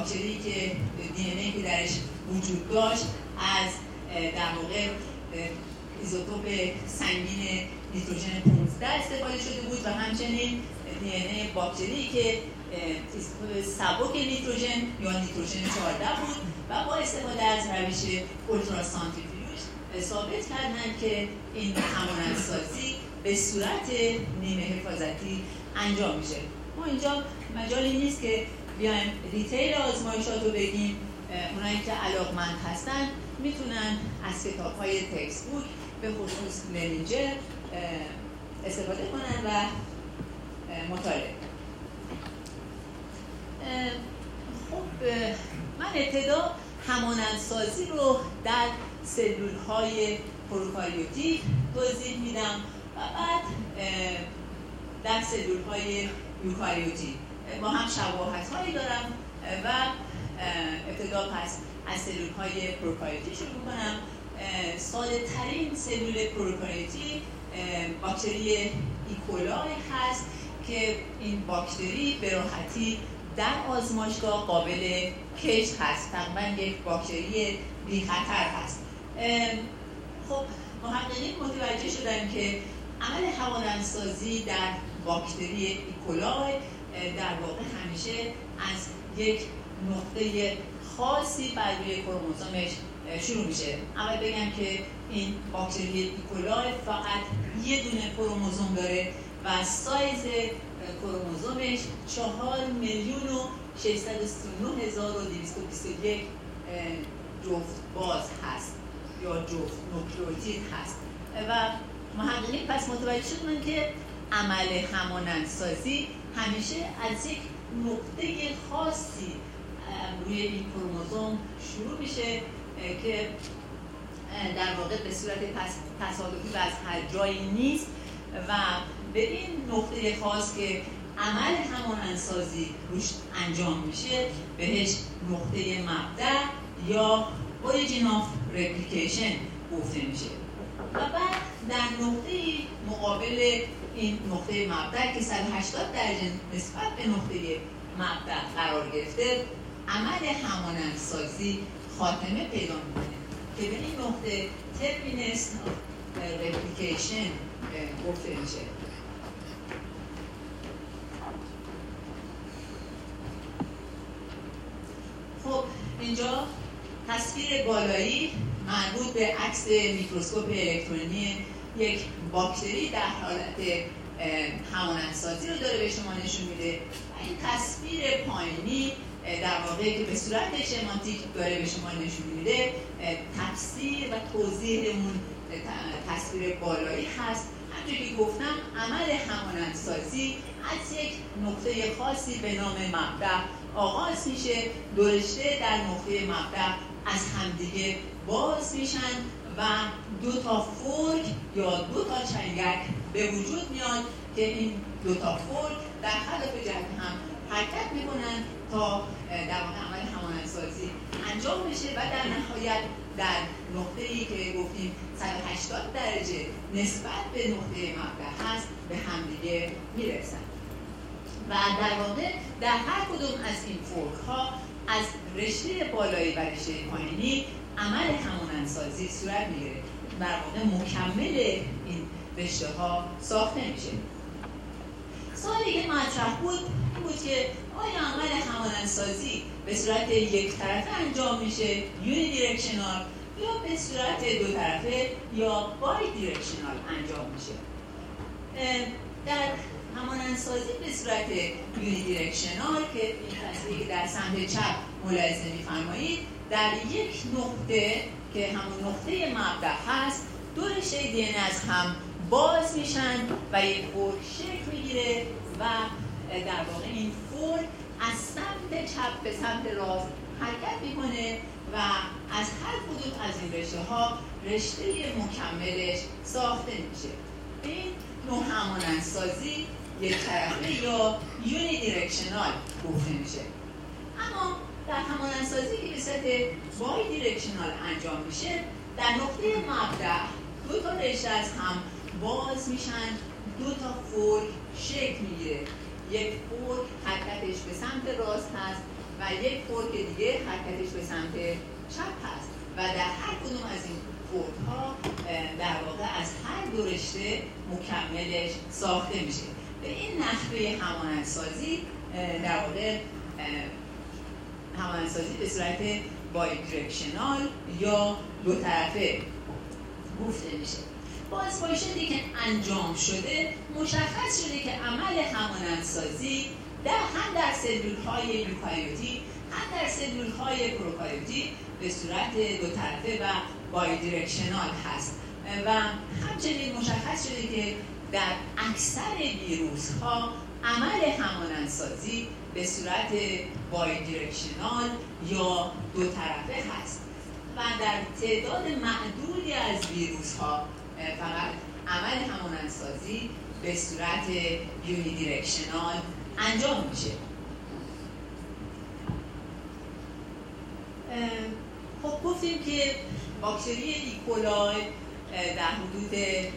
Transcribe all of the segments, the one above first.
باکتری که DNA که درش وجود داشت از در واقع ایزوتوپ سنگین نیتروژن 15 استفاده شده بود و همچنین DNA باکتری که ایزوتوپ سبک نیتروژن یا نیتروژن 14 بود و با استفاده از روش اولتراسانتریفیوژ ثابت کردند که این همانندسازی به صورت نیمه حفاظتی انجام میشه. ما اینجا مجالی نیست که بیایم دیتیل آزمایشات رو بگیم. اونایی که علاقمند هستن میتونن از کتاب‌های تکست بوک به خصوص لنینجر استفاده کنن و مطالعه. خب من ابتدا همانندسازی رو در سلول‌های پروکاریوتیک توضیح میدم و بعد در سلول‌های یوکاریوتیک با هم شباهت‌هایی دارم و ابتدا پس از سلول‌های پروکاریوتیک شروع کنم. ساده ترین سلول پروکاریوتیک باکتری ایکولای هست که این باکتری به راحتی در آزمایشگاه قابل کشت هست. تقریبا یک باکتری بی خطر هست. خب محققین متوجه شدن که عمل همانندسازی در باکتری ایکولای در واقع همیشه از یک نقطه خاصی بر روی کروموزومش شروع میشه. اول بگم که این باکتری ایکولای فقط یه دونه کروموزوم داره و سایز کروموزومش 4,639,221 جفت باز هست یا جفت نوکلئوتید هست و محققین پس متوجه شدن که عمل همانندسازی همیشه از یک نقطه خاصی روی این کروموزوم شروع میشه که در واقع به صورت تصادفی و از هر جایی نیست و به این نقطه خاص که عمل همانندسازی روش انجام میشه بهش نقطه مبدأ یا origin of replication گفته میشه و بعد در نقطه مقابل این نقطه مبدأ که 180 درجه نسبت به نقطه مبدأ قرار گرفته عمل همانندسازی خاتمه پیدا میکنه که به این نقطه terminus replication گفته میشه. خب اینجا تصویر بالایی مربوط به عکس میکروسکوپ الکترونی یک باکتری در حالت همانندسازی رو داره به شما نشون میده و این تصویر پایینی در واقع که به صورت شماتیک داره به شما نشون میده تفسیر و توضیح اون تصویر بالایی هست. همونطور که گفتم عمل همانندسازی از یک نقطه خاصی به نام مبدأ آغاز میشه. دو رشته در نقطه مبدأ از همدیگه باز میشن و دو تا فورک یا دو تا چنگک به وجود میاد که این دو تا فورک در خلاف جهت هم حرکت میکنن تا در واقع عمل همانندسازی انجام بشه و در نهایت در نقطه‌ای که گفتیم 180 درجه نسبت به نقطه مبدأ هست به همدیگه میرسن و در واقع در هر کدوم از این فورک ها از رشته بالایی و رشته پایینی عمل همانندسازی صورت میگیره. در واقع مکمل این رشته ها ساخته میشه. سوالی که مطرح بود این بود که آیا عمل همانندسازی به صورت یک طرفه انجام میشه یونی دیرکشنال یا به صورت دو طرفه یا بای دیرکشنال انجام میشه؟ در همانندسازی به صورت یونی دیرکشنال که این تصویری در سمت چپ ملاحظه می‌فرمایید در یک نقطه که همون نقطه مبدأ هست دو رشته دی ان از هم باز میشن و یک فورک شکل میگیره و در واقع این فورک از سمت چپ به سمت راست حرکت میکنه و از هر کدوم از این رشته ها رشته مکملش ساخته میشه. این نوع همانندسازی یک طرفه یا یونی دیرکشنال گفته میشه. اما در همانندسازی که به صورت بای دیرکشنال انجام میشه در نقطه مبدأ دو تا رشته از هم باز میشن، دو تا فورک شکل میگیره. یک فورک حرکتش به سمت راست هست و یک فورک دیگه حرکتش به سمت چپ هست و در هر کدوم از این فورک‌ها در واقع از هر دو رشته مکملش ساخته میشه. به این نحوه همانندسازی در واقع همانندسازی به صورت بای دیرکشنال یا دو طرفه گفته میشه. با آزمایشاتی که انجام شده مشخص شده که عمل همانندسازی هم در سلول‌های یوکاریوتی هم در سلول‌های پروکاریوتی به صورت دو طرفه و بای دیرکشنال هست و همچنین مشخص شده که در اکثر ویروس‌ها عمل همانندسازی به صورت بای دیرکشنال یا دو طرفه هست و در تعداد معدودی از ویروس‌ها فقط عمل همانندسازی به صورت یونی دیرکشنال انجام میشه. خب گفتیم که باکتری ایکولای در حدود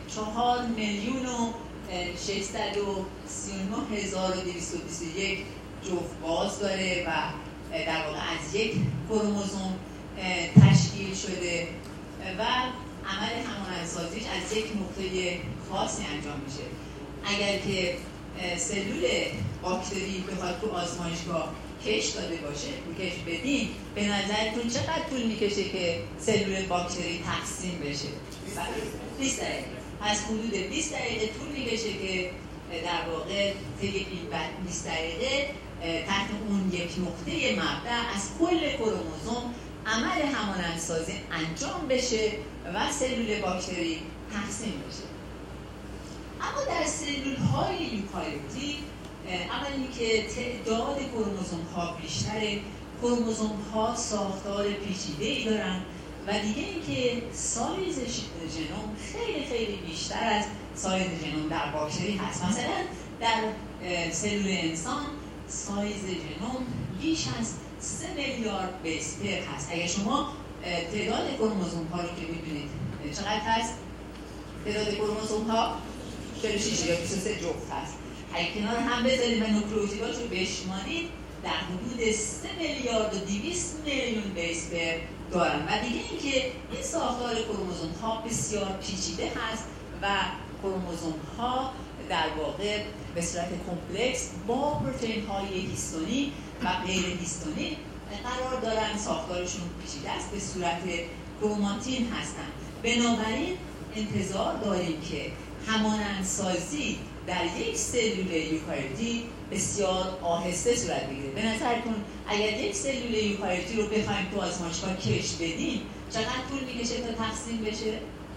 4,639,221 جفت باز داره و در واقع از یک کروموزوم تشکیل شده و عمل همانندسازیش از یک نقطه خاصی انجام میشه. اگر که سلول باکتری بخواد تو آزمایشگاه کش داده باشه، کش بدیم، به نظرتون چقدر طول میکشه که سلول باکتری تقسیم بشه؟ 20 دقیقه. از حدود 20 دقیقه طول میکشه که در واقع طی این 20 دقیقه تحت اون یک نقطه مبدأ از کل کروموزوم عمل همانندسازی انجام بشه و سلول باکتری تقسیم بشه. اما در سلول‌های یوکاریوتی اولی که تعداد کروموزوم‌ها بیشتره، کروموزوم‌ها ساختار پیچیده‌ای دارن و دیگه اینکه سایز ژنوم خیلی خیلی بیشتر از سایز ژنوم در باکتری هست. مثلا در سلول انسان سایز ژنوم بیش از 3 میلیارد بیس پیر هست. اگر شما تعداد کروموزوم‌ها رو که می‌بینید چقدر هست؟ تعداد کروموزوم‌ها 46 یا 23 جفت هست. اگه کنار هم بذارید و نوکلئوتیدات رو بشمارید در حدود 3 میلیارد و 200 میلیون بیس پیر دارن و دیگه اینکه این ساختار کروموزوم‌ها بسیار پیچیده هست و کروموزوم‌ها در واقع به صورت کمپلکس با پروتئین‌های هیستونی و غیر هیستونی قرار دارن، ساختارشون پیچیده است، به صورت کروماتین هستن. بنابراین انتظار داریم که همانندسازی در یک سلول یوکاریوتی بسیار آهسته صورت بگیره. به نظرتون اگر یک سلول یوکاریوتی رو بخوایم تو آزمایشگاه کش بدیم چقدر طول میکشه تا تقسیم بشه؟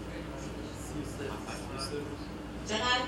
چقدر؟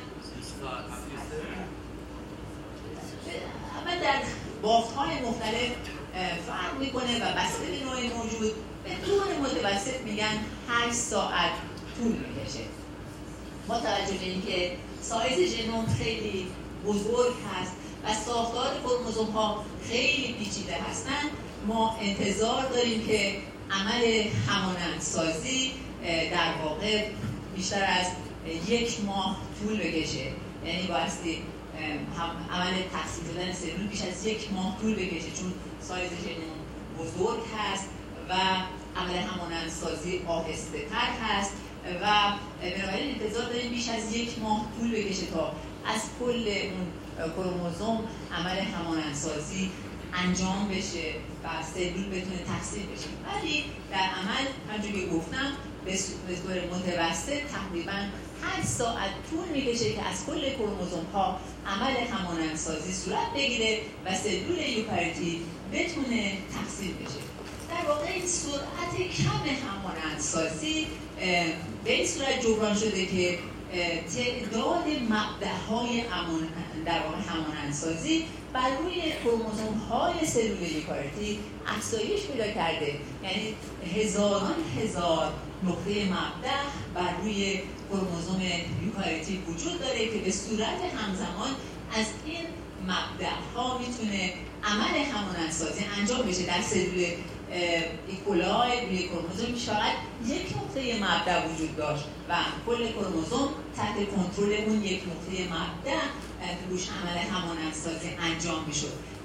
اما در بافت‌های مختلف فرق میکنه و بسته به نوع موجود به طور متوسط میگن 8 ساعت طول میکشه. با توجه به اینکه سایز ژنوم خیلی بزرگ هست و ساختار کروموزوم ها خیلی پیچیده هستند، ما انتظار داریم که عمل همانندسازی در واقع بیشتر از 1 ماه طول بکشه. یعنی بایستی عمل تقسیم شدن سلول بیش از 1 ماه طول بکشه چون سایز ژنوم بزرگ هست و عمل همانندسازی آهسته تر هست و بنابراین انتظار داریم بیش از 1 ماه طول بکشه تا از کل اون کروموزوم عمل همانندسازی انجام بشه و سلول بتونه تقسیم بشه. ولی در عمل همونجوری که گفتم به طور متوسط تقریبا 8 ساعت طول میکشه که از کل کروموزوم ها عمل همانندسازی صورت بگیره و سلول یوکاریوتی بتونه تقسیم بشه. در واقع این سرعت کم همانندسازی به این صورت جبران شده که تعداد مبدأهای در واقع همانندسازی بر روی کروموزوم‌های سلول یوکاریوتی افزایش پیدا کرده. یعنی هزاران هزار نقطه مبدأ بر روی کروموزوم یوکاریوتی وجود داره که به صورت همزمان از این مبدأها میتونه عمل همانندسازی انجام بشه. در سلول ایکولای روی کروموزوم فقط یک نقطه مبدأ وجود داشت و کل کروموزوم تحت کنترل اون یک نقطه مبدأ روش عمل همانندسازی انجام میشد.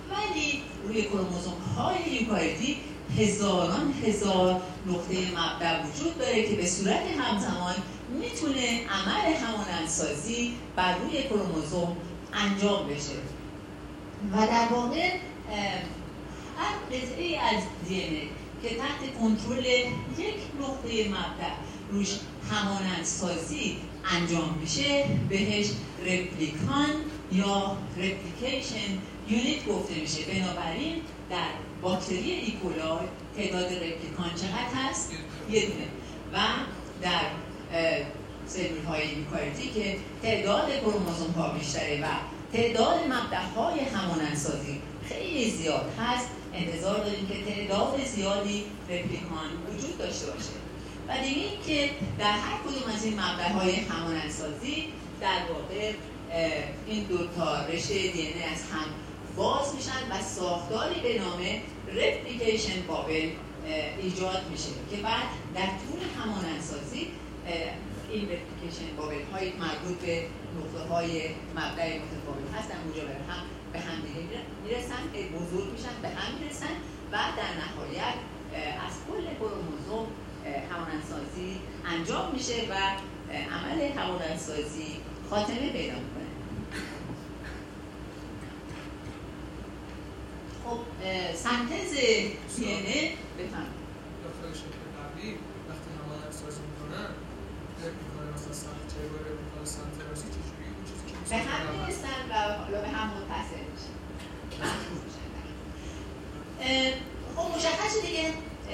ولی روی کروموزوم های یوکاریوتی هزاران هزار نقطه مبدأ وجود داره که به صورت همزمان میتونه عمل همانندسازی بر روی کروموزوم انجام بشه و در واقع هر قطعه از DNA که تحت کنترل یک نقطه مبدأ روش همانندسازی انجام میشه بهش رپلیکان یا رپلیکیشن یونیت گفته میشه. بنابراین در باکتری ایکولای تعداد رپلیکان چقدر هست؟ یه دونه. و در سلول های یوکاریوتی که تعداد کروموزوم ها بیشتره و تعداد مبدأهای همانندسازی خیلی زیاد هست، انتظار داریم که تعداد زیادی رپلیکان وجود داشته باشه. و دیگه این که در هر کدوم از این مبدأهای همانندسازی در واقع این دو تا رشته DNA از هم باز میشن و ساختاری به نام رپلیکیشن بابل ایجاد میشه که بعد در طول همانندسازی این رپلیکیشن بابل های مربوط به نقطه های مبدأ متفاوت هستن اونجا به هم دیگه میرسن که بزرگ میشن، به هم میرسن و در نهایت از کل کروموزوم همانندسازی انجام میشه و عمل همانندسازی خاتمه پیدا میکنه. خب سنتز DNA بفهم داخل شکل قبلی وقتی همانندسازی میکنن رپلیکان مثلا سنتر و رپلیکان سنتراسی چجوری اون چیزی که به هم میرسن و حالا به هم متصل میشن. خب مشخصه دیگه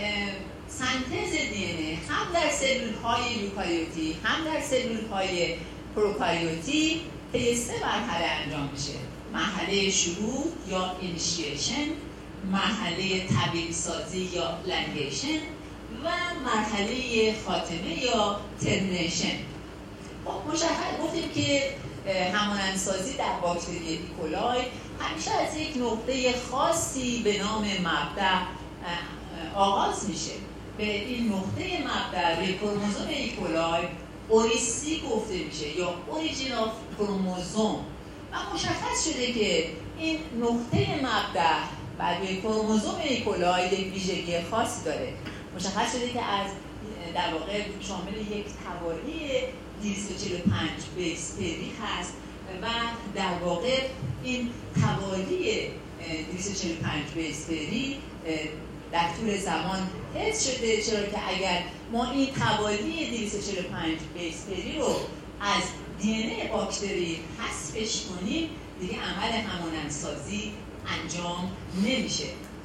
سنتز DNA هم در سلول های یوکاریوتی هم در سلول های پروکاریوتی طی 3 مرحله انجام میشه. مرحله شروع یا اینیشیشن، مرحله طبیعی سازی یا لنگیشن و مرحله خاتمه یا ترمینیشن. خب مشخص گفتیم که همانندسازی در باکتری ایکولای همیشه از یک نقطه خاصی به نام مبدأ آغاز میشه. به این نقطه مبدأ روی کروموزوم ایکولای اوریسی گفته میشه یا اوریجین آف کروموزوم و مشخص شده که این نقطه مبدأ بر روی کروموزوم ایکولای یک ویژگی خاصی داره. مشخص شده که از در واقع شامل یک توالی 245 بیس پری هست و در واقع این توالی 245 بیس پری در طول زمان حفظ شده، چرا که اگر ما این توالی 245 بیس پری رو از DNA باکتری حذفش کنیم دیگه عمل همانندسازی انجام نمیشه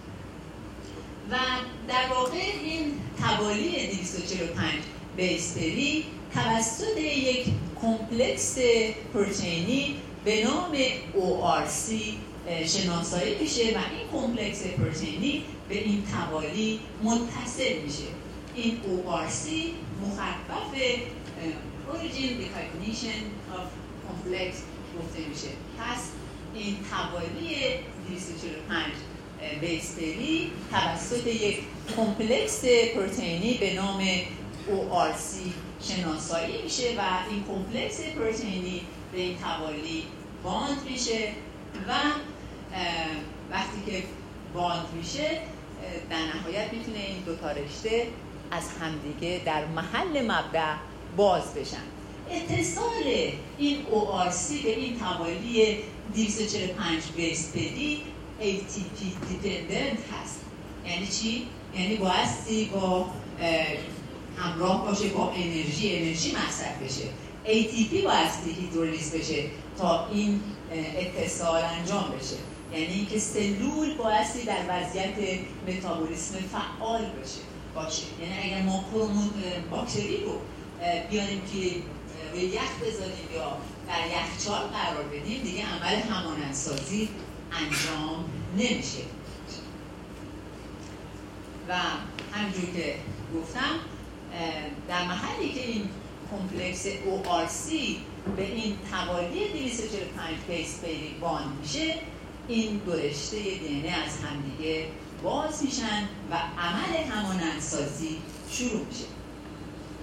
و در واقع این توالی 245 بیس پری توسط یک کمپلکس پروتئینی به نام ORC شناسایی میشه و این کمپلکس پروتئینی به این توالی متصل میشه. این ORC مخفف Origin Recognition of Complex گفته میشه. پس این توالی 245 بیس پری توسط یک کمپلکس پروتئینی به نام ORC شناسایی میشه و این کمپلکس پروتئینی به این توالی باند میشه و وقتی که باند میشه در نهایت میتونه این دو تا رشته از همدیگه در محل مبدأ باز بشن. اتصال این ORC به این توالی 245 بیس پری ATP دیپندنت هست. یعنی چی؟ یعنی بایستی با همراه باشه با انرژی مصرف بشه. ATP بایستی هیدرولیز بشه تا این اتصال انجام بشه. یعنی اینکه سلول بایستی در وضعیت متابولیسم فعال باشه. یعنی اگر ما باکتری رو بیاریم که روی یخ بذاریم یا در یخچال قرار بدیم دیگه عمل همانندسازی انجام نمیشه. و همینجور که گفتم در محلی که این کمپلکس ORC به این توالی 245 بیس پری باند میشه این دو رشته DNA از همدیگه باز میشن و عمل همانندسازی شروع میشه.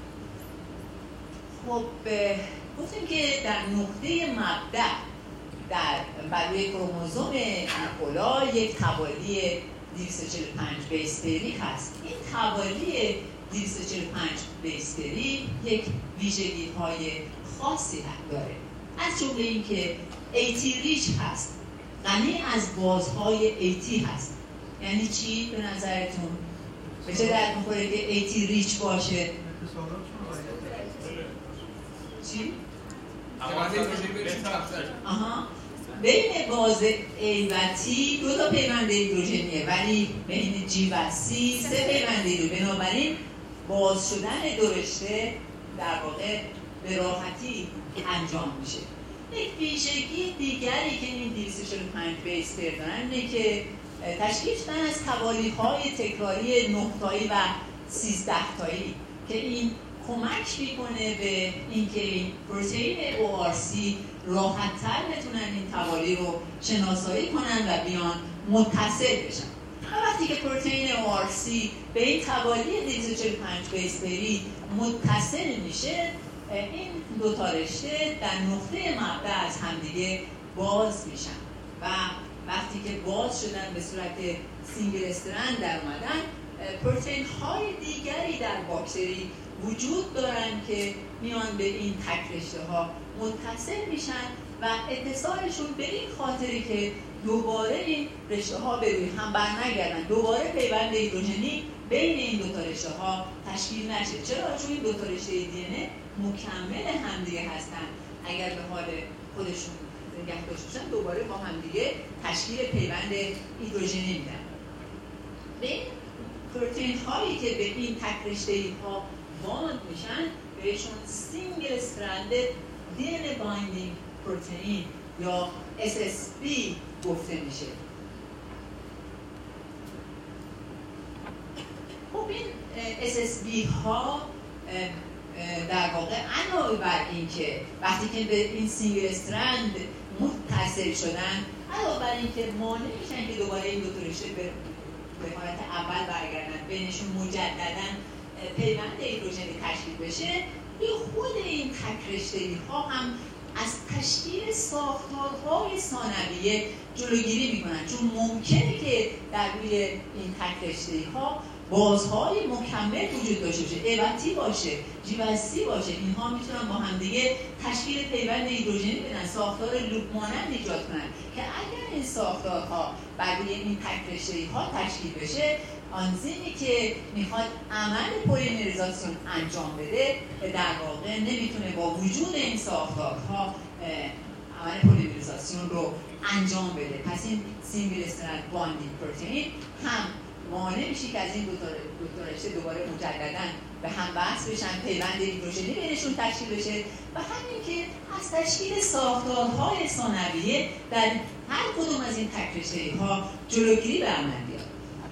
خب گفتیم که در نقطه مبدأ بر روی کروموزوم نیکولا یک توالی 245 بیس پری هست. این توالی 245 بیس پری یک ویژگی‌های خاصی داره، از جمله اینکه ایتی ریچ هست، غنی از بازهای ایتی هست. یعنی چی به نظرتون؟ به چه درد می‌خوره که ایتی ریچ باشه؟ چی؟ بین باز A و T 2 تا پیوند هیدروژنیه، ولی بین G و C 3 پیوند هیدروژنیه. بنابراین باز شدن دو رشته در واقع به راحتی انجام میشه. یک ویژگی دیگری که این 245 بیس پیر دارن اینه که تشکیل شدن از توالی‌های تکراری 9 تایی و 13 تایی که این کمک میکنه به اینکه این پروتئین ORC راحت‌تر بتونن این توالی رو شناسایی کنن و بیان متصل بشن. و وقتی که پروتئین ORC به این توالی 245 بیس پری متصل میشه، این دو تا رشته در نقطه مبدأ از همدیگه باز میشن و وقتی که باز شدن به صورت سینگل استرند در اومدن، پروتئین های دیگری در باکتری وجود دارن که میان به این تک رشته ها متصل میشن و اتصالشون به این خاطری که دوباره این رشته ها به روی هم برنگردن، دوباره پیوند هیدروژنی بین این دو تا رشته ها تشکیل نشه. چرا؟ چون این دو تا رشته دی ان ای مکمل همدیگه هستن. اگر به حال خودشون نگه داشته باشن دوباره با همدیگه تشکیل پیوند هیدروژنی میدن. به این پروتئین هایی که به این تک رشته ها باند میشن بهشون سینگل استرندد دی ان ای بایندینگ پروتئین یا SSB گفته میشه. خب این SSB ها در واقع علاوه بر این که وقتی که به این سینگل استرند متصل شدن، علاوه بر این که مانع میشن که دوباره این دو تا رشته به حالت اول برگردن، بینشون مجددا پیوند هیدروژنی تشکیل بشه، خود این تک رشته‌ای ها هم از تشکیل ساختارهای ثانویه جلوگیری میکنن، چون ممکنه که در روی این تک رشته‌ای ها بازهای مکمل وجود داشته باشه، A و T باشه، G و C باشه. اینها میتونن با همدیگه تشکیل پیوند هیدروژنی بدن، ساختار لوپ مانند ایجاد کنن که اگر این ساختارها بر روی این تک رشته‌ای ها تشکیل بشه، آنزیمی که میخواد عمل پلیمریزاسیون انجام بده در واقع نمیتونه با وجود این ساختارها عمل پلیمریزاسیون رو انجام بده. پس این سینگل استرند باندینگ پروتئین هم مانع میشه که از این دو تا رشته دوباره مجددا به هم وصل بشن، پیوند هیدروژنی بینشون تشکیل بشه و همین که از تشکیل ساختارهای ثانویه در هر کدوم از این تک رشته‌ها جلوگیری به عمل بیاد.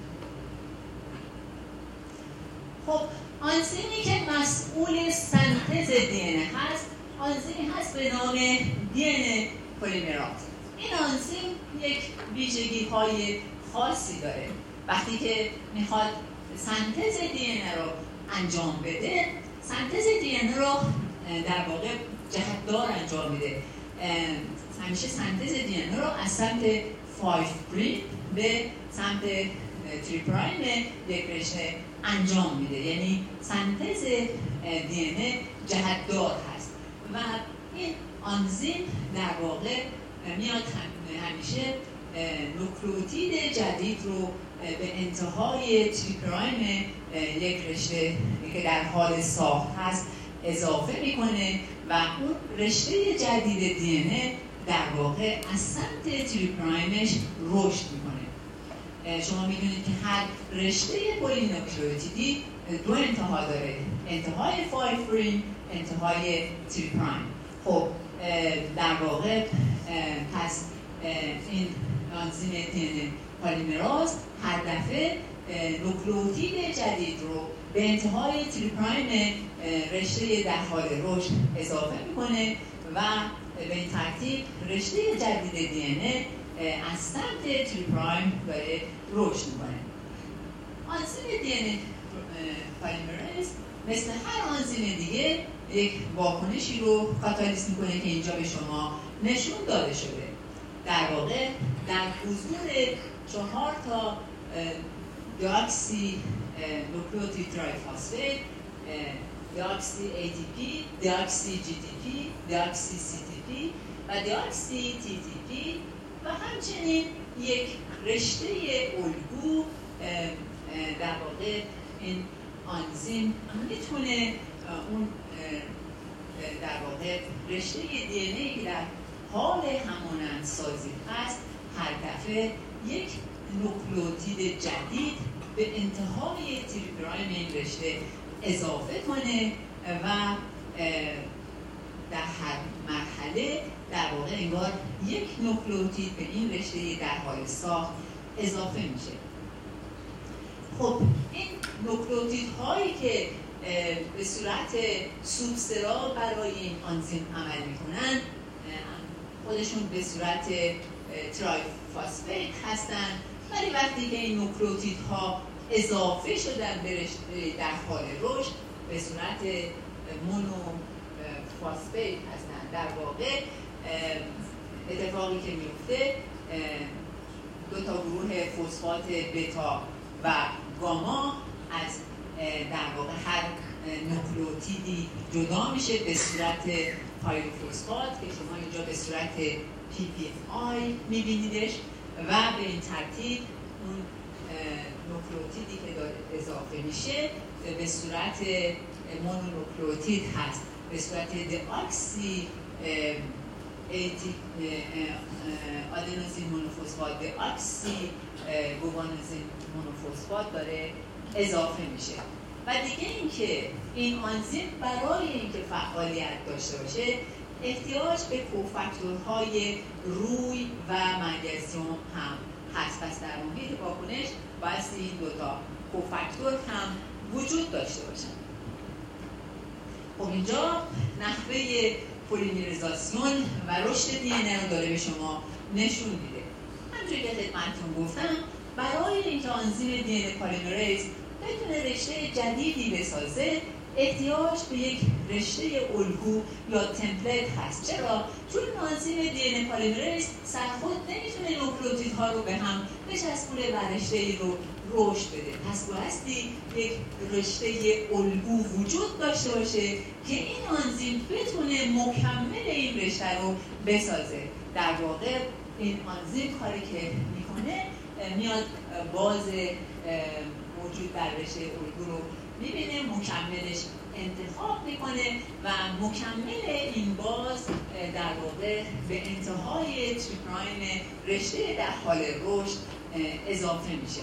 خب آنزیمی که مسئول سنتز دی ان ای هست، آنزیمی هست به نام دی ان ای پلیمراز. این آنزیم یک ویژگی‌های خاصی داره. وقتی که میخواد سنتز دی ان ای رو انجام بده، سنتز دی ان ای رو در واقع جهتدار انجام میده. همیشه سنتز دی ان ای رو از سمت 5 پریم به سمت 3 پرایم یک رشته انجام میده، یعنی سنتز دی ان ای جهتدار هست و این آنزیم در واقع میاد همیشه نوکلئوتید جدید رو به انتهای 3 پرایم یک رشته که در حال ساخت هست اضافه میکنه و اون رشته جدید دی ان ای در واقع از سمت 3 پرایمش رشد میکنه. شما میدونید که هر رشته پولینوکلئوتیدی دو انتها داره، انتهای 5 پریم، انتهای 3 پرایم. خب در واقع پس این آنزیم دی ان ای پلیمراز هر دفعه نوکلئوتید جدید رو به انتهای 3 پرایم رشته در حال رشد اضافه میکنه و به این ترتیب رشته جدید دی ان ای از سمت 3 پرایم داره رشد میکنه. آنزیم دی ان ای پلیمراز مثل هر آنزیم دیگه یک واکنشی رو کاتالیز میکنه که اینجا به شما نشون داده شده. در واقع در حضور 4 تا دیاکسی نوکلئوتید ترایفاسفیت، دیاکسی ATP، دیاکسی GTP، دیاکسی CTP و دیاکسی TTP و همچنین یک رشته الگو. در واقع این آنزیم میتونه اون در واقع رشته DNA که در حال همانندسازی هست هر دفعه یک نوکلئوتید جدید به انتهای تریپرایم این رشته اضافه کنه و در هر مرحله در واقع انگار یک نوکلئوتید به این رشته در حال ساخت اضافه میشه. خب این نوکلئوتیدهایی که به صورت سوبسترات برای این آنزیم عمل میکنن خودشون به صورت ترایفاسفیت هستن، ولی وقتی که این نوکلئوتیدها اضافه شدن به رشته در حال رشد به صورت مونوفاسفیت هستن. در واقع اتفاقی که میفته 2 تا گروه فسفات بتا و گاما از در واقع هر نوکلئوتیدی جدا میشه به صورت پایروفسفات که شما اینجا به صورت PPI میبینیدش و به این ترتیب اون نوکلئوتیدی که داره اضافه میشه به صورت مونونوکلئوتید هست، به صورت دیاکسی آدنوزین مونوفسفات، دیاکسی گوانوزین مونوفسفات داره اضافه میشه. و دیگه اینکه این آنزیم برای اینکه فعالیت داشته باشه احتیاج به کوفاکتورهای روی و مگنیزیم هم هست. پس در محیط واکنش باید این 2 تا کوفاکتور هم وجود داشته باشن. خب اینجا نحوه پلیمریزاسیون و رشد دی ان ای رو داره به شما نشون میده. همونجوری که خدمتتون گفتم برای اینکه آنزیم دی ان ای پلیمریز بتونه رشته جدیدی بسازه احتیاج به یک رشته الگو یا تمپلیت هست. چرا؟ چون آنزیم دی ان ای پلیمریز سرخود نمیتونه نوکلئوتیدها رو به هم بچسبونه و رشته رو رشد بده. پس بایستی یک رشته الگو وجود داشته باشه که این آنزیم بتونه مکمل این رشته رو بسازه. در واقع این آنزیم کاری که میکنه میاد باز موجود در رشته الگو رو میبینه، مکملش انتخاب میکنه و مکمل این باز در واقع به انتهای تریپرایم رشته در حال رشد اضافه میشه.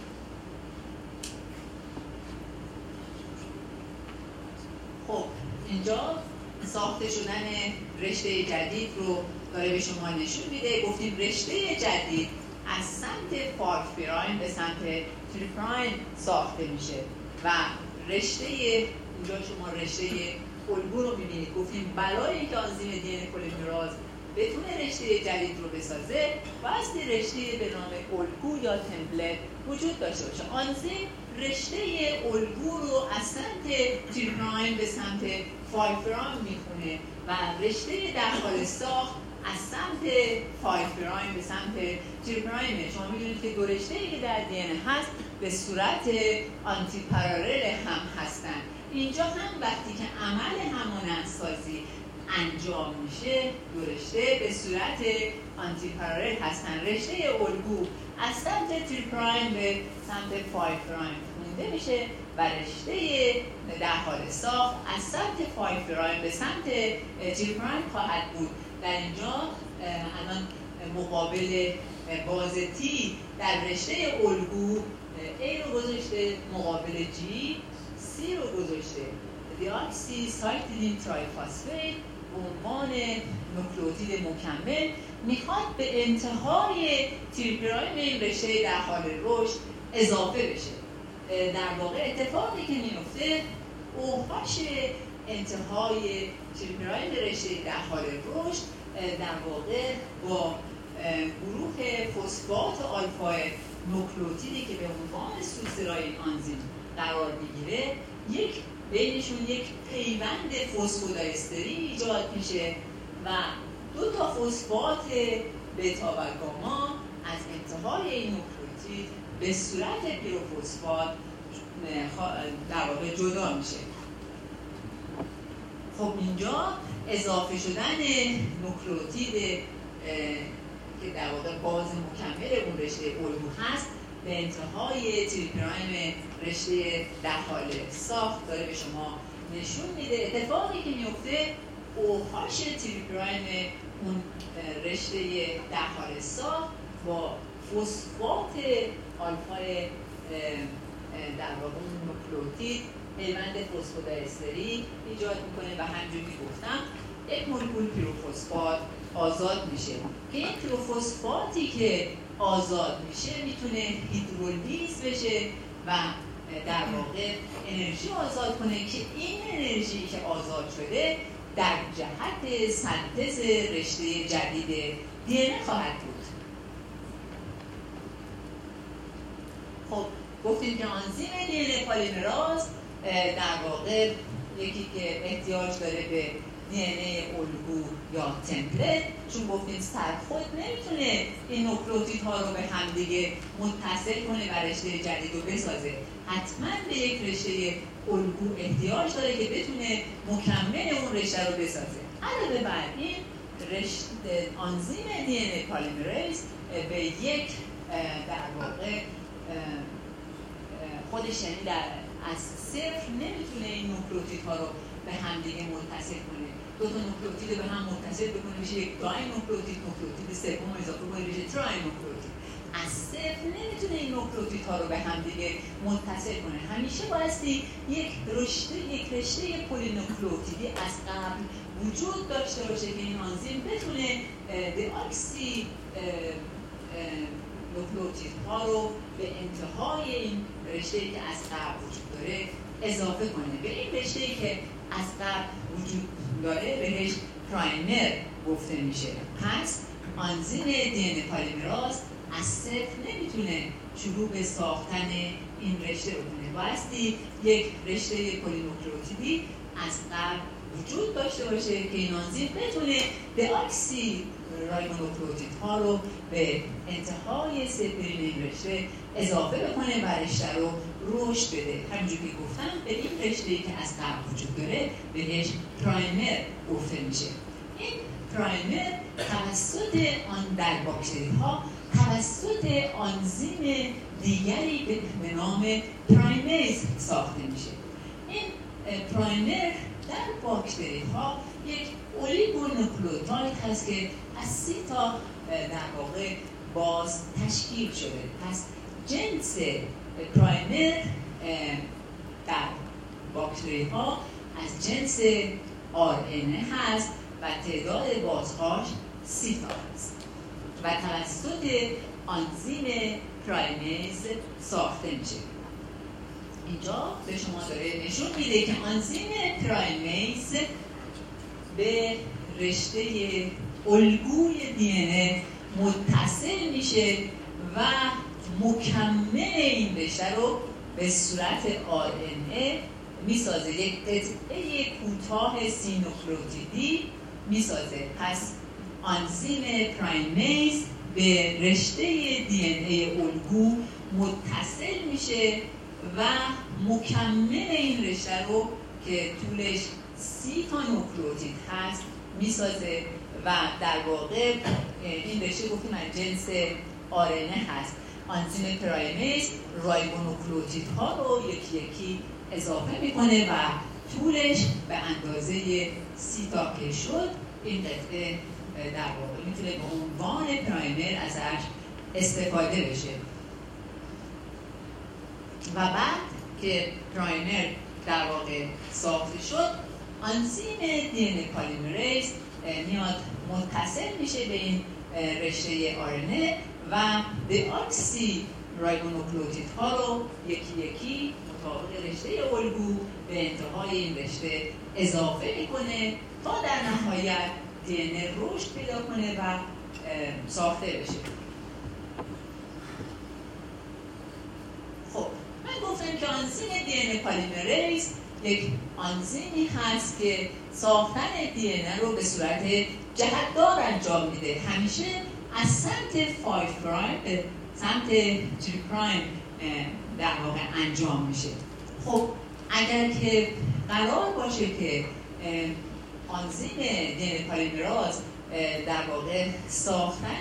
خب اینجا ساخته شدن رشته جدید رو داره به شما نشون میده. گفتیم رشته جدید از سمت 5 پرایم به سمت 3 پرایم ساخته میشه و رشته اینجا شما رشته الگو رو میبینید. گفتیم برای اینکه آنزیم دی ان ای پلیمراز بتونه رشته جدید رو بسازه واسه رشته به نام الگو یا تمپلیت وجود داشته باشه. آنزیم رشته الگو رو از سمت 3 پرایم به سمت 5 پرایم میخونه و رشته در حال ساخت از سمت 5 پرایم به سمت 3 پرایم. شما میدونید که 2 رشته‌ای که در دی ان ای هست به صورت آنتی پارالل هم هستن. اینجا هم وقتی که عمل همانندسازی انجام میشه 2 رشته به صورت آنتی پارالل هستن. رشته الگو از سمت 3 پرایم به سمت 5 پرایم خونده میشه و رشته در حال ساخت از سمت 5 پرایم به سمت 3 پرایم خواهد بود. در اینجا الان مقابل باز تی در رشته الگو A رو گذاشته مقابل G، C رو گذاشته دیاکسی سایکلین ترایفاسفیت به عنوان نوکلئوتید مکمل میخواد به انتهای 3 پرایم این رشته در حال رشد اضافه بشه. در واقع اتفاقی که میفته اوهاش انتهای 3 پرایم رشته در حال رشد در واقع با گروه فسفات آلفا نوکلئوتیدی که به عنوان سوبسترات این آنزیم قرار میگیره بینشون یک پیوند فسفودیستری ایجاد میشه و 2 تا فسفات بتا و گاما از انتهای این نوکلئوتید به صورت پیروفسفات در واقع جدا میشه. خب اینجا اضافه شدن نوکلئوتید که در واقع باز مکمل اون رشته الگو هست به انتهای تری پرایم رشته در حال ساخت داره به شما نشون میده. اتفاقی که میفته اوهاش تری پرایم اون رشته در حال ساخت با فسفات آلفا در واقع اون نوکلئوتید پیوند فسفودیستری ایجاد میکنه و همونجوری که گفتم یک مولکول پیروفسفات آزاد میشه که این پیروفسفاتی که آزاد میشه میتونه هیدرولیز بشه و در واقع انرژی آزاد کنه که این انرژی که آزاد شده در جهت سنتز رشته جدید DNA خواهد بود. خب گفتیم که آنزیم DNA پلیمراز در واقع یکی که احتیاج داره به DNA الگو یا تمپلت، چون گفتیم سرخود نمیتونه این نوکلئوتیدها رو به همدیگه متصل کنه و رشته جدید رو بسازه. حتما به یک رشته الگو احتیاج داره که بتونه مکمل اون رشته رو بسازه. علاوه بر این آنزیم DNA پلیمراز به یک در واقع خودش یعنی از صفر نمیتونه این نوکلئوتیدها رو به همدیگه متصل کنه. دو تا نوکلئوتید به هم متصل بکنه میشه یک دای نوکلئوتید سوم اضافه کنه میشه ترای نوکلئوتید. از صفر نمیتونه این نوکلئوتیدها رو به همدیگه متصل کنه. همیشه بایستی یک رشته پولینوکلئوتیدی از قبل وجود داشته باشه که این آنزیم بتونه دئاکسی نوکلئوتیدها رو به انتهای این رشته‌ای که از قبل وجود داره اضافه کنه. به این رشته‌ای که از قبل وجود داره بهش پرایمر گفته میشه. پس آنزیم DNA پلیمراز از صفر نمیتونه شروع به ساختن این رشته رو کنه. بایستی یک رشته پولینوکلئوتیدی از قبل وجود داشته باشه که این آنزیم بتونه دئاکسی رایبونوکلئوتیدها رو به انتهای سپرین این رشته اضافه بکنه و رشته رو رشد بده. همونجور که گفتم به این رشته‌ای که از قبل وجود داره بهش پرایمر گفته میشه. این پرایمر توسط آن در باکتری ها توسط آنزیم دیگری به نام پرایمیز ساخته میشه. این پرایمر در باکتری ها یک اولیگونوکلئوتاید هست که از 30 تا در واقع باز تشکیل شده. پس جنس پرایمر در باکتری ها از جنس RNA هست و تعداد بازهاش 30 تا هست و توسط آنزیم پرایمیز ساخته میشه. اینجا به شما داره نشون میده که آنزیم پرایمیز به رشته الگوی DNA متصل میشه و مکمل این رشته رو به صورت RNA میسازه. یک قطعه کوتاه سینوکلئوتیدی میسازه. پس آنزیم پرایمیز به رشته DNA الگو متصل میشه و مکمل این رشته رو که طولش 30 تا نوکلئوتید هست میسازه و در واقع این رشته گفتیم از جنس RNA هست. آنزیم پرایمیز رایبونوکلئوتیدها رو یکی یکی اضافه میکنه و طولش به اندازه 30 تا که شد این قطعه در واقع میتونه به عنوان پرایمر ازش استفاده بشه. و بعد که پرایمر در واقع ساخته شد آنزیم DNA پلیمراز میاد متصل میشه به این رشته RNA و دئاکسی رایبونوکلئوتیدها رو یکی یکی مطابق رشته الگو به انتهای این رشته اضافه میکنه تا در نهایت DNA رشد پیدا کنه و ساخته بشه. خب من گفتم که آنزیم DNA پلیمراز یک آنزیمی هست که ساختن DNA رو به صورت جهتدار انجام میده. همیشه از سمت 5 پرایم به سمت 3 پرایم در واقع انجام میشه. خب اگر که قرار باشه که آنزیم دی پلیمراز در واقع ساختن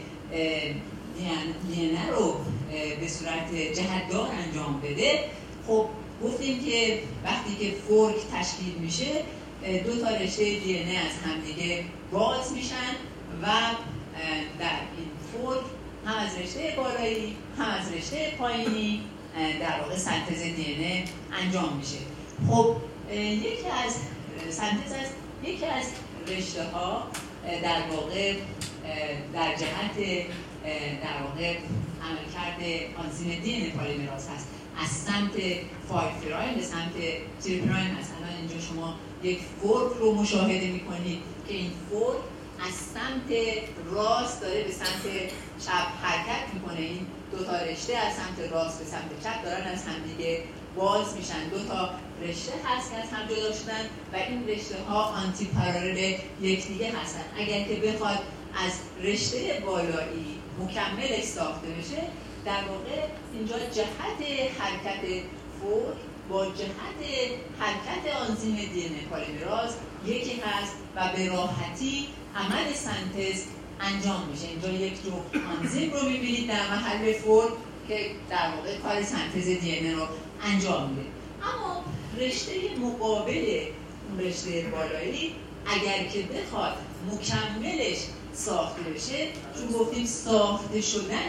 دی رو به صورت جهتدار انجام بده، خب گفتیم که وقتی که فورک تشکیل میشه دو تا رشته دی از همدیگه باز میشن و در این فورک هم از رشته بالایی هم از رشته پایینی در واقع سنتز دی انجام میشه. خب یکی از سنتز از یکی از رشته ها در واقع در جهت در واقع عملکرد آنزیم دی پلیمراز هست، از سمت 5 پرایم به سمت 3 پرایم هست. الان اینجا شما یک فورک رو مشاهده میکنید که این فورک از سمت راست داره به سمت چپ حرکت میکنه. این دو تا رشته از سمت راست به سمت چپ دارن از همدیگه باز میشن. دو تا رشته هست که از هم جدا شدن و این رشته ها آنتی پارالل یکدیگه هستن. اگر که بخواد از رشته بالایی مکمل ساخته بشه، در واقع اینجا جهت حرکت فورک با جهت حرکت آنزیم دی پلیمراز یکی هست و به راحتی عمل سنتز انجام میشه. اینجا یک جو آنزیم رو میبینید در محل فورک که در واقع کار سنتز دی رو انجام میده. اما رشته مقابل اون رشته بالایی اگر که بخواد مکملش ساخته بشه، چون گفتیم ساخته شدن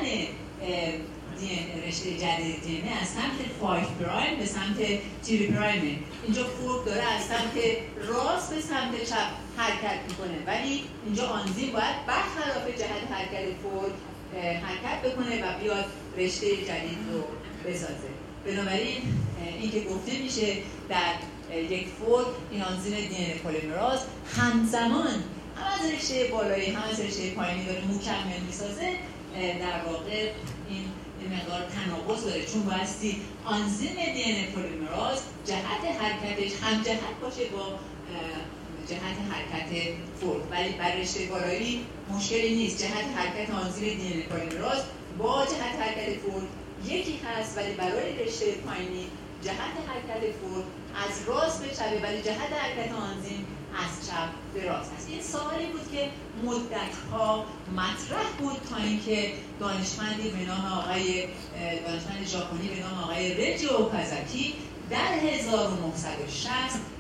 رشته جدید دی از سمت 5 پرایم به سمت 3 پرایم، اینجا فورک داره از سمت راست به سمت چپ حرکت میکنه، ولی اینجا آنزیم باید برخلاف جهت حرکت فورک حرکت بکنه و بیاد رشته جدید رو بسازه. بنابراین این که گفته میشه در یک فورک این آنزیم دی پلیمراز همزمان هم از رشته بالایی هم از رشته پایینی داره مکمل میسازه، در واقع این مقدار تناقض داره، چون بایستی آنزیم دی پلیمراز جهت حرکتش هم جهت باشه با جهت حرکت فورک، ولی بر رشته بالایی مشکلی نیست. جهت حرکت آنزیم دی پلیمراز با جهت حرکت فورک یکی هست، ولی برای رشته پایینی جهت حرکت فورک از راست به چپ ولی جهت حرکت آنزیم از چپ به راست هست. این سوالی بود که مدت‌ها مطرح بود تا اینکه دانشمندی به نام دانشمند ژاپنی به نام آقای رجی اوکازاکی در 1960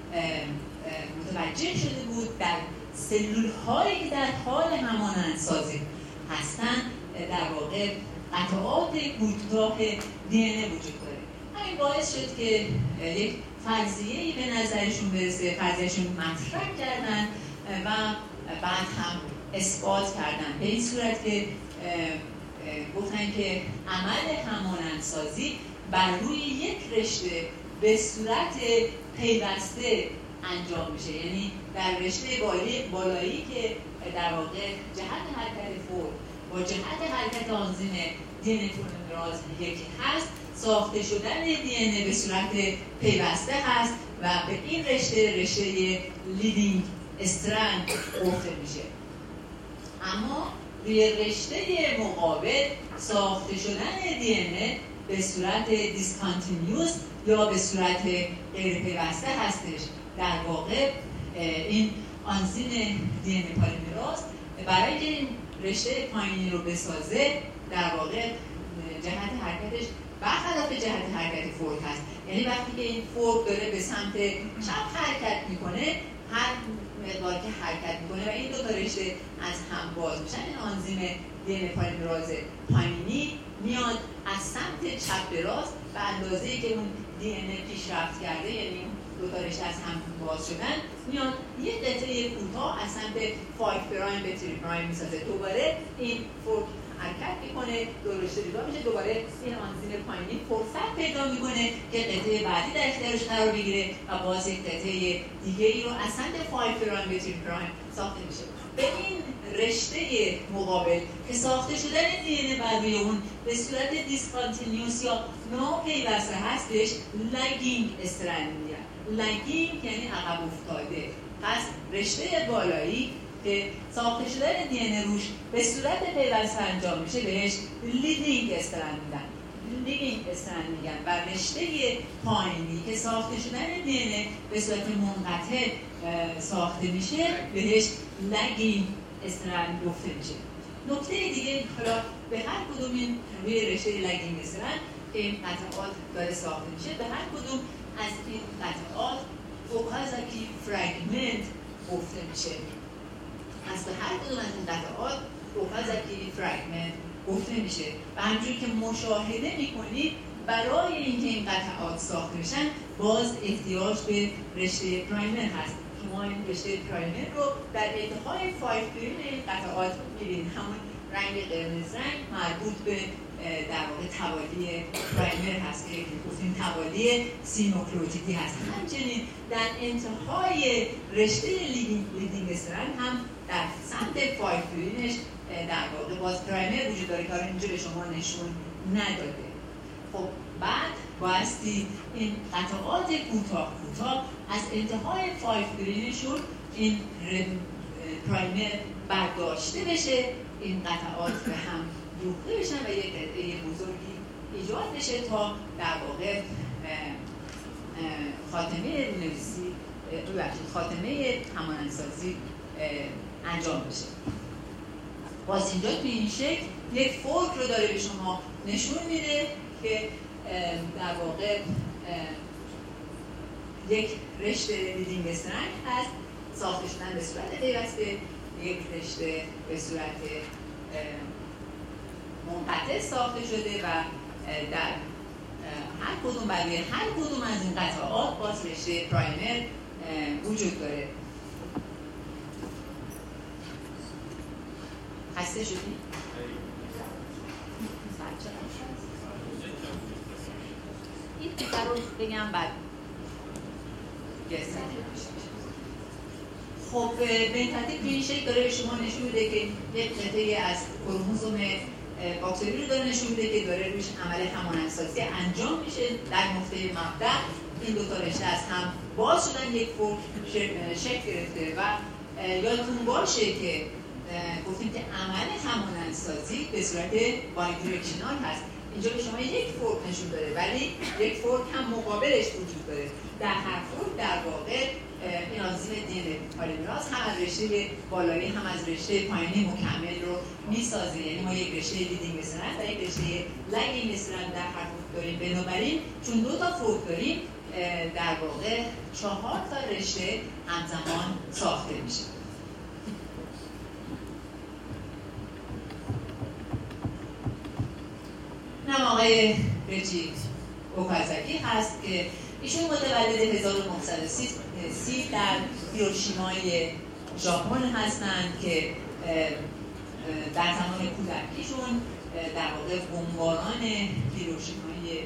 متوجه شده بود در سلول‌هایی که در حال همانندسازی هستند در واقع قطعات کوتاه دی ان وجود داره. همین باعث شد که یک فرضیه‌ای به نظرشون برسه، فرضیه‌شون مطرح کردن و بعد هم اثبات کردن، به این صورت که گفتن که عمل همانندسازی بر روی یک رشته به صورت پیوسته انجام میشه. یعنی در رشته بالایی که در واقع جهت حرکت فورک با جهت حرکت آنزیم دی پلیمراز یکی هست، ساخته شدن دی به صورت پیوسته هست و به این رشته لیدینگ استرند گفته میشه. اما روی رشته مقابل ساخته شدن دی به صورت دیسکانتینیوس یا به صورت غیر پیوسته هستش. در واقع این آنزیم دی پلیمراز برای اینکه این رشته پایینی رو بسازه در واقع جهت حرکتش برخلاف جهت حرکت فورک هست. یعنی وقتی که این فورک داره به سمت چپ حرکت میکنه، هر مقدار که حرکت میکنه و این دو تا رشته از هم باز میشن، این آنزیم دی پلیمراز پایینی میاد از سمت چپ به راست به اندازه‌ای که اون دی پیشرفت کرده، یعنی دو تا رشته از هم باز شدن، میاد یک قطعه کوتاه از سمت 5 پرایم به 3 پرایم میسازه. دوباره این فورک حرکت میکنه، دو رشته جدا میشه، دوباره این آنزیم پایینی فرصت پیدا میکنه که قطعه بعدی در اختیارش قرار بگیره و باز یک قطعه دیگه ای رو از سمت 5 پرایم به 3 پرایم ساخته میشه. به این رشته مقابل که ساخته شدن دی بر روی اون به صورت دیسکانتینیوس یا ناپیوسته هست بهش لگینگ استرند میگن. لگینگ یعنی عقب افتاده. پس رشته بالایی که ساخته شدن دی ان روش به صورت پیوسته انجام میشه بهش لیدینگ استرند میدن. لیدینگ استرند میگن و رشته پایینی که ساخته شدن دی ان به صورت منقطع ساخته میشه بهش لگینگ استرند گفته میشه. نکته دیگه حالا به هر کدوم این روی رشته لگینگ استرند که این قطعات داره ساخته میشه، به هر کدوم از این قطعات اوکازاکی فرگمنت گفته میشه. از به هر کدوم از این قطعات اوکازاکی فرگمنت گفته میشه و همونجوری که مشاهده میکنید برای اینکه این قطعات ساخته بشن باز احتیاج به رشته پرایمر هست. شما این رشته پرایمر رو در انتهای 5 گرین این قطعات میبینید. همون رنگ قرمز رنگ مربوط به در واقع توالی پرایمر هست که گفتیم توالی سینوکلوتیدی هست. همچنین در انتهای رشته لیدینگ استرند هم در سمت 5 گرینش در واقع باز پرایمر وجود داره که اینجا به شما نشون نداده. خب بعد بایستی این قطعات کوتاه از انتهای 5 گرینشون این پرایمر برداشته بشه، این قطعات به هم دوخته بشن و یک قطعه بزرگی ایجاد بشه تا در واقع خاتمه رونویسی خاتمه همانندسازی انجام بشه. باز اینجا تو این شکل یک فورک رو داره به شما نشون میده که در واقع یک رشته لیدینگ استرند هست ساخته شدن به صورت پیوسته، یک رشته به صورت منقطع ساخته شده و در هر کدوم برای هر کدوم از این قطعات باز رشته پرایمر وجود داره. خسته شدی؟ این پیتر رو بگم بعد گستر خب به این ترتیب این شکل داره به شما نشون میده که یک قطعه از کروموزوم باکتری رو داره نشون میده که داره روش عمل همانندسازی انجام میشه. در نقطه مبدأ این دو تا رشته از هم باز شدن، یک فورک شکل گرفته و یادتون باشه که گفتیم که عمل همانندسازی به صورت بایدیرکشنال هست. اینجا به شما یک فورک نشون داره ولی یک فورک هم مقابلش وجود داره. در هر فورک در واقع این آنزیم دی ان پالیمراز هم از رشته بالایی هم از رشته پایینی مکمل رو میسازه. یعنی ما یک رشته لیدینگ استرند و یک رشته لگینگ استرند در هر فورک داریم. بنابراین چون دو تا فورک داریم در واقع 4 تا رشته همزمان ساخته میشه. نام آقای رجی اوکازاکی هست که ایشون متولد 1930 در هیروشیمای ژاپن هستند که در زمان کودکیشون در واقع بمباران هیروشیمای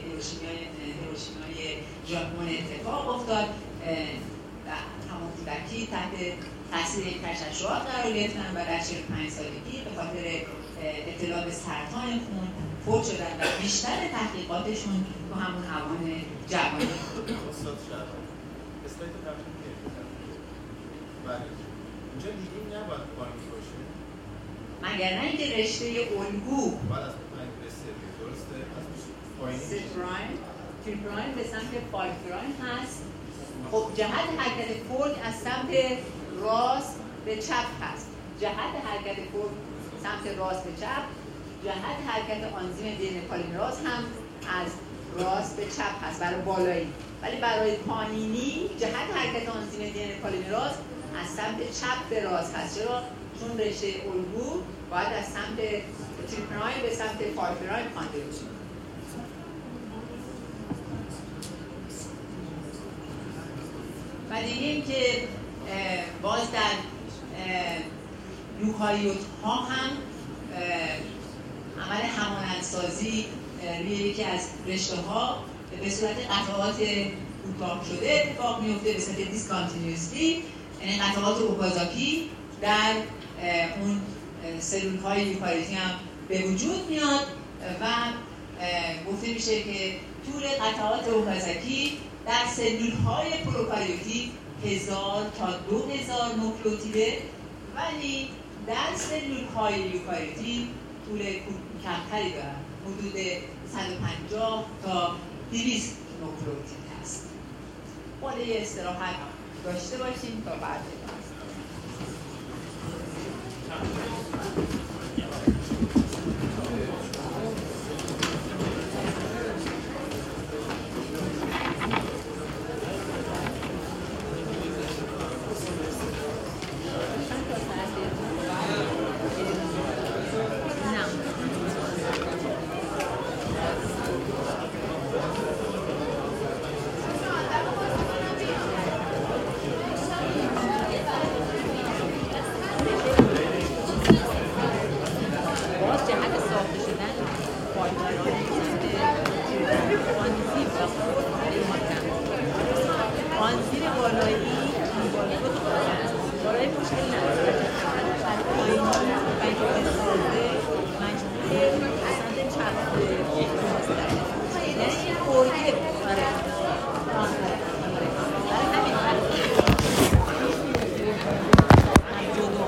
ژاپن اتفاق افتاد. در همون کودکی تحت تاثیر یک تشعشعات قرار گرفتن و در 45 سالگی به خاطر ابتلا به سرطان خون فوت شدن و بیشتر تحقیقاتشون تو همون اوان جوانی. استاد شهرام اسلاید قبلی که بله اینجا لیدینگ نباید پایین باشه مگر نه اینکه رشته الگو بعد از پایین رسته درسته از پایین 3 پرایم به سمت 5 پرایم هست. خب جهت حرکت فورک از سمت راست به چپ هست. جهت حرکت فورک سمت راست به چپ، جهت حرکت آنزیم دی ان پالیمراز هم از راست به چپ هست برای بالایی، ولی برای پایینی جهت حرکت آنزیم دی ان پالیمراز از سمت چپ به راست هست. چرا؟ چون رشته الگو باید از سمت 3 پرایم به سمت 5 پرایم خوانده بشه. و دیگه این که باز در یوکاریوت ها هم عمل همانندسازی روی یکی از رشته ها به صورت قطعات کوتاه شده اتفاق میفته، به صورت دیسکانتینیوسلی. یعنی قطعات اوکازاکی در اون سلول های یوکاریوتی هم به وجود میاد و گفته میشه که طول قطعات اوکازاکی در سلول های پروکاریوتی 1000 تا 2000 نوکلئوتیده و ولی در سلول های یوکاریوتی طول کمتری دارن، حدود 150 تا 200 نوکلئوتید هست. باید یه استراحت داشته باشیم تا بعد مجموعه